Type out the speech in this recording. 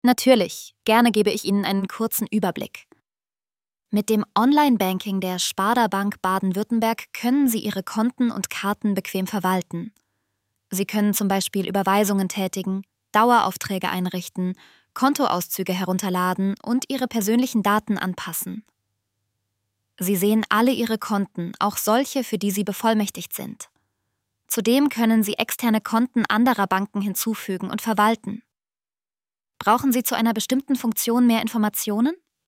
Natürlich, gerne gebe ich Ihnen einen kurzen Überblick. Mit dem Online-Banking der Sparda Bank Baden-Württemberg können Sie Ihre Konten und Karten bequem verwalten. Sie können zum Beispiel Überweisungen tätigen, Daueraufträge einrichten, Kontoauszüge herunterladen und Ihre persönlichen Daten anpassen. Sie sehen alle Ihre Konten, auch solche, für die Sie bevollmächtigt sind. Zudem können Sie externe Konten anderer Banken hinzufügen und verwalten. Brauchen Sie zu einer bestimmten Funktion mehr Informationen?